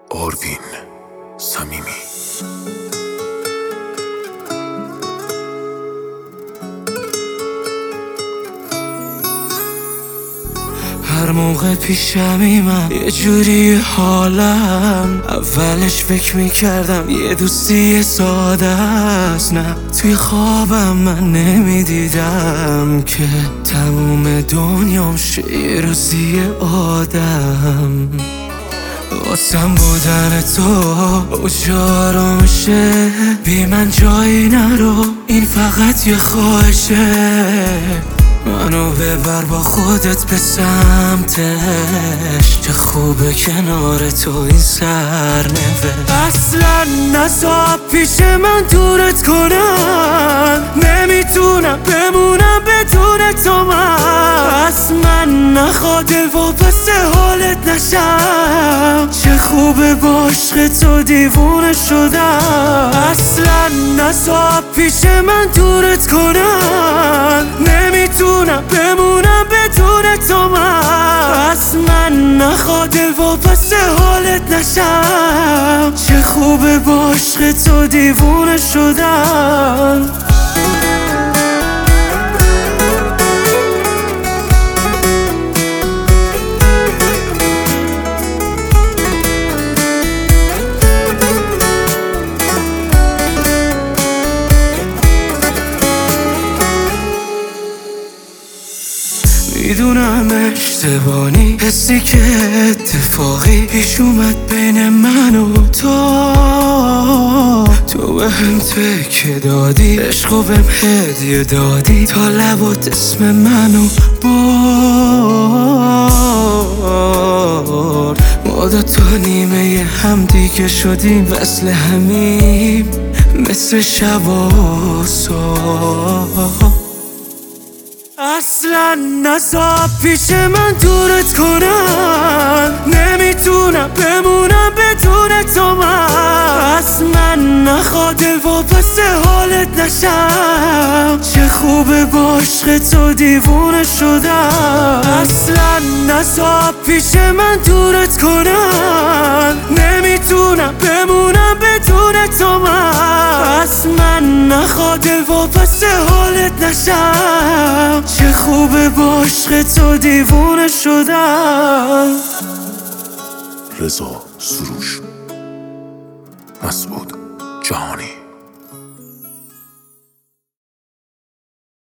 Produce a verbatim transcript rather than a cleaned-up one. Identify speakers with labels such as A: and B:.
A: آروین صمیمی.
B: هر موقع پیشمی من یه جوری حالم، اولش فکر میکردم یه دوستی ساده است، نه توی خوابم من نمیدیدم که تموم دنیام شه یه روزی آدم. واسم بودن تو اجارمشه، بی من جایی نرو، این فقط یه خواهشه. منو ببر با خودت به سمتش، چه خوبه کنار تو این سرنوشت. اصلا نذار پیش من دورت کنم، نمیتونم بمونم بدون تو من. از من نخواد واپس حالت نشم، چه خوبه با عشق تو دیوونه شدم. اصلا نذار پیش من دورت کنم، نمیتونم بمونم بدون تو من. از من نخواد واپس حالت نشم، چه خوبه با عشق تو دیوونه شدم. میدونم اشتباهی، حسی که اتفاقی پیش اومد بین من و تو. تو به هم تکه دادی، عشقو بهم هدیه دادی، تا لبات اسم منو برد. ما دوتا نیمه هم دیگه شدیم، وصل همیم مثل شب و صبح. اصلا نذار پیش من دورت کنم، نمیتونم بمونم بدون تو من. از من نخواد واپس حالت نشم، چه خوبه با عشق تو دیوونه شدم. اصلا نذار پیش من دورت کنم، نمیتونم بمونم بدون تو من. از من نخواد واپس حالت نشم، چه خوبه با عشق تو دیوونه شدم.
A: رضا سروش، مسعود جهانی.